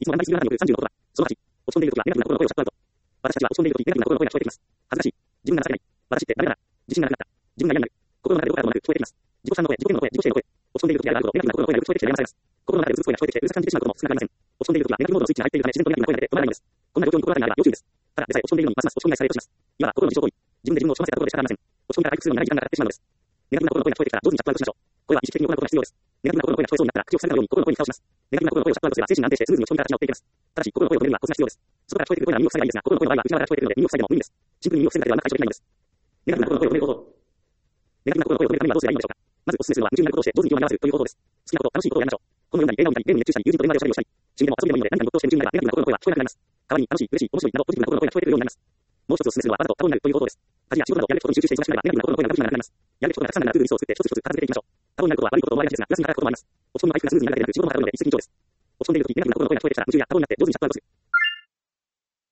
いつも頑張りすぎるあなたによる30の言葉。その8、落ち込んでいる時はネガティブな心の声をシャットアウト。私たちは落ち込んでいる時、ネガティブな心の声が聞こえてきます。恥ずかしい。自分が情けない。私ってダメだな。自信がなくなった。自分が嫌になる。心の中でどこからともなく聞こえてきます。自己負担の声、自己嫌悪の声、自己否定の声。落ち込んでいる時であると、ネガティブな心の声が聞こえてきて悩まされます。心の中でうつ声が聞こえてきて、うるさく感じてしまうことも少なくありません。落ち込んでいる時はネガティブモードのスイッチが入っているため、自然とネガティブな声が出て止まらないのです。こんな状況に心当たりがあれば要注意です。ただでさえ落ち込んでいるのにますます落ち込みがされるとします。今は心の自傷行為。自分で自分を落ち込ませたところで仕方ありません。落ち込みから回復するのに長い時間がかかってしまうのです。ネガティブな心の声が聞こえてきたら上手にシャットアウトしましょう。これは意識的に行うことが必要です。ネガティブな心の声が聞こえそうになったら口を塞ぐように心の声に蓋をします。ネガティブな心の声をシャットアウトすれば精神が安定してスムーズに落ち込みから立ち直っていけます。ただし心の声を止めるにはコツが必要です。外から聞こえてくる声は耳を塞いだらいいですが、心の声の場合は内側から聞こえてくるので耳を塞いでも無意味です。シンプルに耳を塞ぐだけではうまく解消できないのです。ネガティブな心の声を止める方法。ネガティブな心の声を止めるためにはどうすればいいのでしょうか。まずお勧めするのは夢中になることをして上手に気を紛らわすという方法です。好きなこと、楽しいことをやりましょう。本を読んだり、映画を見たり、ゲームに熱中したり、友人と電話でおしゃべりをしたり、趣味でも遊びでもいいので何かに没頭して夢中になればネガティブな心の声は聞こえなくなります。代わりに楽しい、嬉しい、面白いなどポジティブな心の声が聞こえてくるようになります。もう一つお勧めするのはわざと多忙になるという方法です。家事や仕事などやるべきことに集中して忙しくなればネガティブな心の声がなくなります。やるべきことがたくさんならルールリストを作って一つ一つ片付けていきましょう。多忙になることは悪いことと思われがちですが、プラスに働くこともあります。落ち込みの回復がスムーズになるだけでなく仕事もはかどるので一石二鳥です。落ち込んでいる時ネガティブな心の声が聞こえてきたら夢中や多忙になって上手にシャットアウトする。